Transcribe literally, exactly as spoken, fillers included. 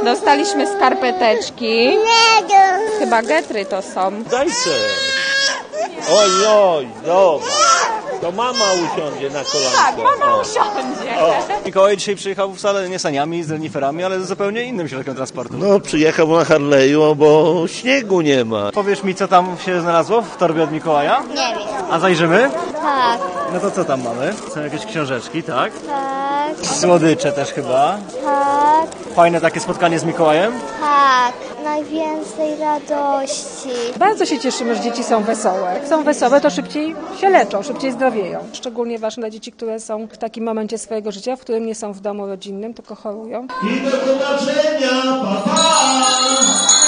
Dostaliśmy skarpeteczki. Chyba getry to są. Dajcie. Oj, oj, dobra. To mama usiądzie na kolanko. Tak, mama usiądzie. O. Mikołaj dzisiaj przyjechał wcale nie saniami, z reniferami, ale z zupełnie innym środkiem transportu. No, przyjechał na Harley'u, bo śniegu nie ma. Powiesz mi, co tam się znalazło w torbie od Mikołaja? Nie wiem. A zajrzymy? Tak. No to co tam mamy? Są jakieś książeczki, tak? Tak. Słodycze też chyba. Tak. Fajne takie spotkanie z Mikołajem? Tak. Najwięcej radości. Bardzo się cieszymy, że dzieci są wesołe. Jak są wesołe, to szybciej się leczą, szybciej zdrowieją. Szczególnie ważne dla dzieci, które są w takim momencie swojego życia, w którym nie są w domu rodzinnym, tylko chorują. I do zobaczenia, pa, pa!